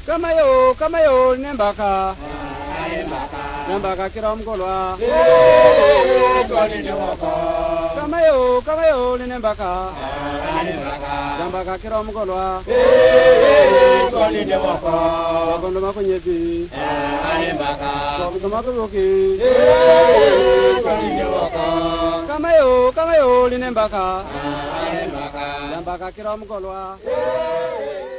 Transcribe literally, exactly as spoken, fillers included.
Kamayo, kamayo, nembaka. Nembaka kira mkolwa. Kamayo, kamayo, nembaka. Nembaka kira mkolwa. Wakondo makonyebi. Wakondo makoyoki. Kamayo, kamayo, nembaka. Nembaka kira mkolwa.